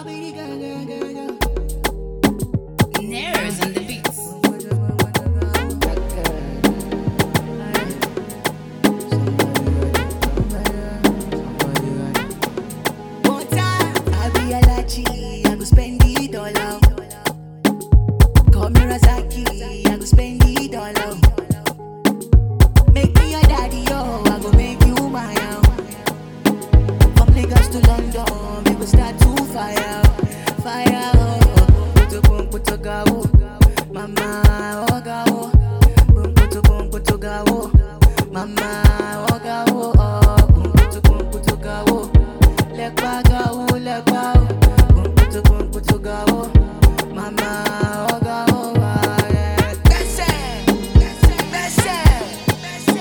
Nerves on the beats. One time, I be a lachi, I go spend it all out. Call me Razaki, I go spend it all out. Make me your daddy, oh, I go make you my own. From Lagos to London, we go start to fire, fire. Boom, put to go, mama, oh go. Boom, put to go, mama, oh go. Boom, put to go. Lekwa go, lekwa. Boom, put to go, mama, oh go. That's it, that's it.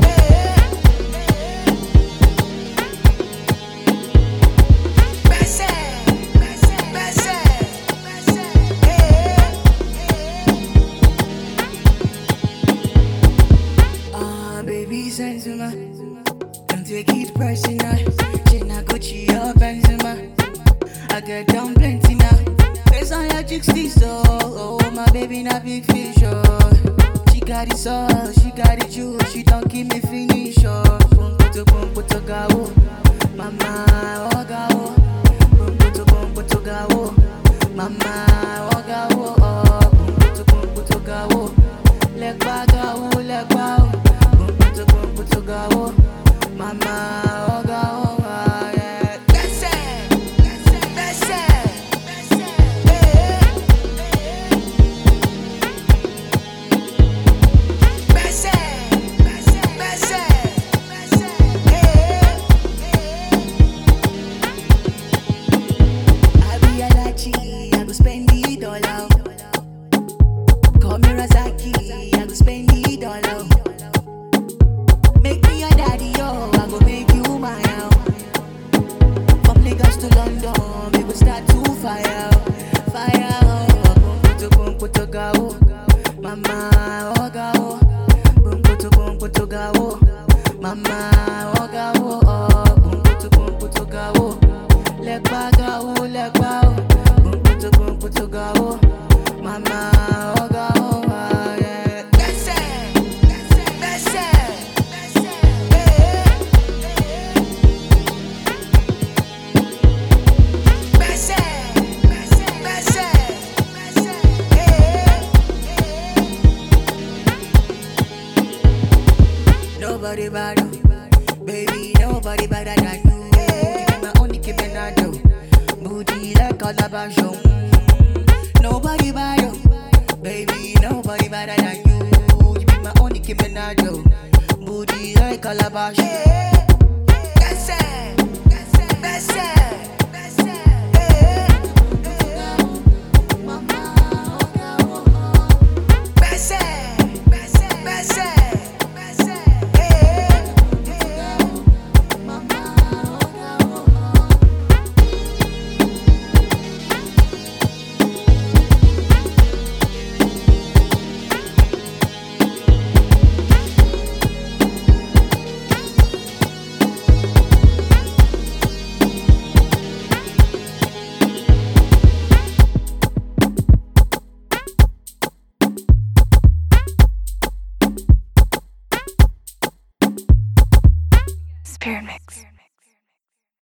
Baby Sensima, don't take it personal. She not Gucci or Benzema. I get down plenty now. Face on your chicks, so oh, my baby not big fish, oh. She got it sauce, she got it juice. She don't give me finish, oh. Boom, put to go, mama, oh go. Boom, put to go, mama, oh go. Boom, put to go, lekwa go, lekwa. Put to go, mama, oh go, yeah. That's it, that's it, yeah. That's it, yeah. I be a lachi, I go spend it all out. Call me Razaki, I go spend it all out. Make me your daddy, oh, I go make you my own. From Lagos to London, we will start to fire, fire. Boom, put to go, mama, oh go. Boom, put to go, mama, oh go. Boom, put to go, lekwa go, lekwa. Boom, put to go, mama, oh go. Yeah. That's it, that's it. Nobody better, baby, nobody better than you. You be my only keeping booty like Calabash. Nobody better, baby, nobody better than you. You be my only keeping booty like Calabash.